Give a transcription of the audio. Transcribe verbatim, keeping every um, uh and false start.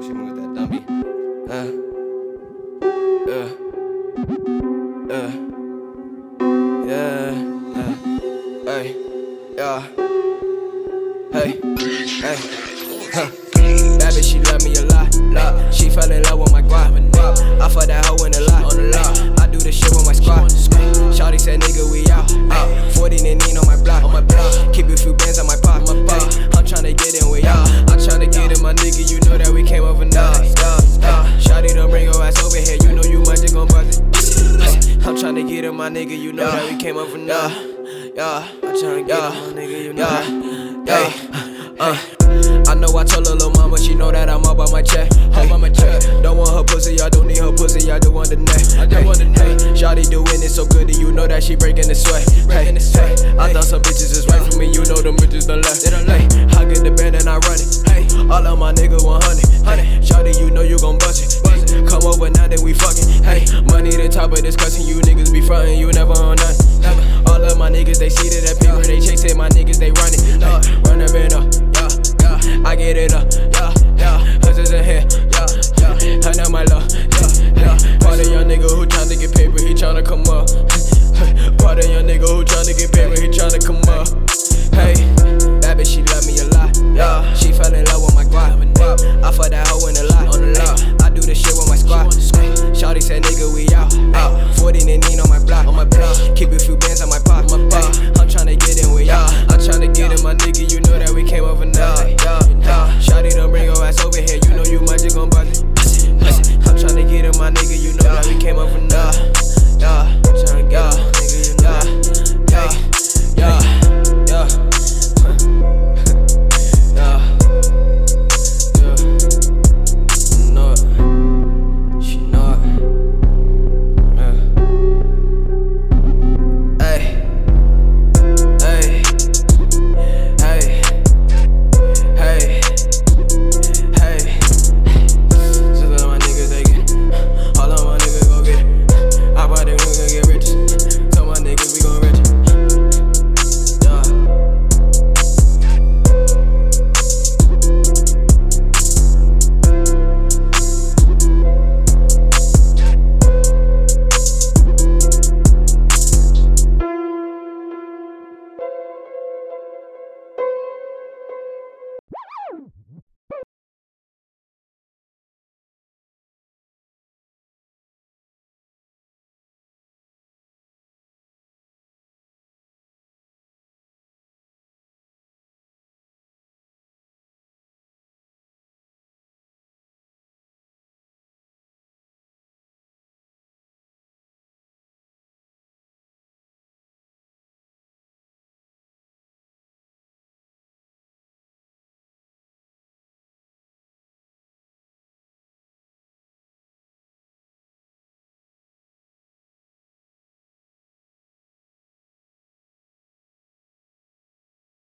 She with that dummy. Uh, uh, uh, yeah, uh, hey, yeah, hey, hey, huh. That bitch, she love me a lot, lot. She fell in love with my guap. I fuck that hoe in the lot, on the lot. I do the shit with my squad. Shawty said, nigga, we out, out. forty and on my block, on my block. Keep a few bands on my pop, my pop. I'm tryna get in with y'all. I'm tryna get in, my nigga. You know that we came over nothing. Shawty, don't bring your ass over here. You know you might just gon' buzz it. I'm tryna get in, my nigga. You know that we came over nothing. Yeah, I'm tryna get in, my nigga. You know that. Yeah, uh. I know I told her little mama, she know that I'm up on my check. Up on my check. Don't want her pussy, I don't need her pussy, I do want the neck. I do want the neck. Shawty doing it so good, and you know that she breaking the sweat. Hey, hey, I thought some bitches is right for me, you know them bitches done left. Hey, I get the band and I run it. Hey, all of my niggas one hundred. Shawty, you know you gon' bust it. Come over now that we fucking. Hey, money the top of discussion, you niggas be frontin', you never on nothing. All of my niggas, they see that that paper, they chase it, my niggas, they running. Hey, run up and up. I get it up.